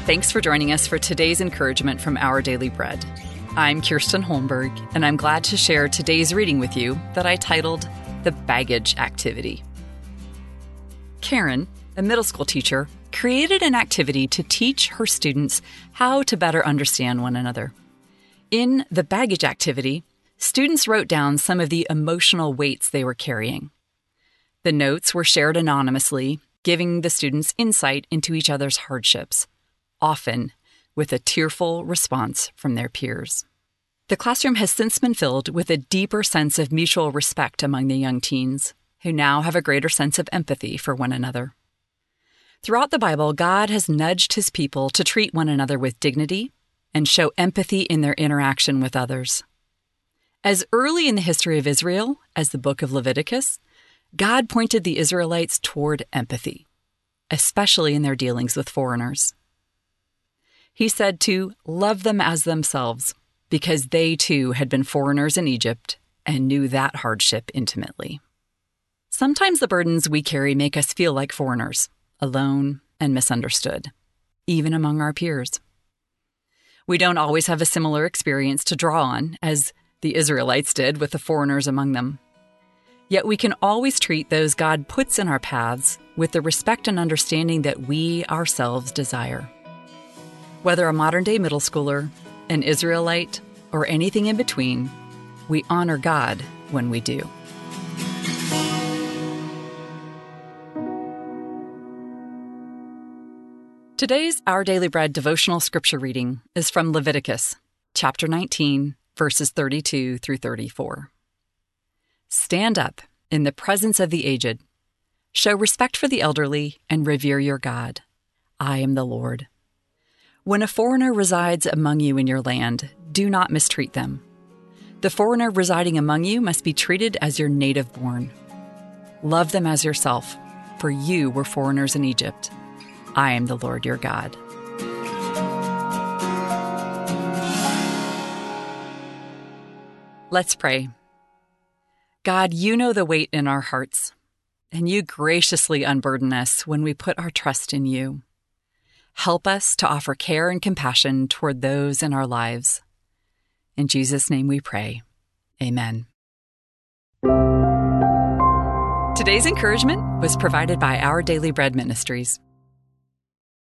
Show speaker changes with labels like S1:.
S1: Thanks for joining us for today's encouragement from Our Daily Bread. I'm Kirsten Holmberg, and I'm glad to share today's reading with you that I titled The Baggage Activity. Karen, a middle school teacher, created an activity to teach her students how to better understand one another. In the baggage activity, students wrote down some of the emotional weights they were carrying. The notes were shared anonymously, giving the students insight into each other's hardships, often with a tearful response from their peers. The classroom has since been filled with a deeper sense of mutual respect among the young teens, who now have a greater sense of empathy for one another. Throughout the Bible, God has nudged his people to treat one another with dignity and show empathy in their interaction with others. As early in the history of Israel as the book of Leviticus, God pointed the Israelites toward empathy, especially in their dealings with foreigners. He said to love them as themselves because they too had been foreigners in Egypt and knew that hardship intimately. Sometimes the burdens we carry make us feel like foreigners, alone and misunderstood, even among our peers. We don't always have a similar experience to draw on, as the Israelites did with the foreigners among them. Yet we can always treat those God puts in our paths with the respect and understanding that we ourselves desire. Whether a modern-day middle schooler, an Israelite, or anything in between, we honor God when we do. Today's Our Daily Bread devotional scripture reading is from Leviticus, chapter 19, verses 32 through 34. Stand up in the presence of the aged. Show respect for the elderly and revere your God. I am the Lord. When a foreigner resides among you in your land, do not mistreat them. The foreigner residing among you must be treated as your native born. Love them as yourself, for you were foreigners in Egypt. I am the Lord your God. Let's pray. God, you know the weight in our hearts, and you graciously unburden us when we put our trust in you. Help us to offer care and compassion toward those in our lives. In Jesus' name we pray. Amen. Today's encouragement was provided by Our Daily Bread Ministries.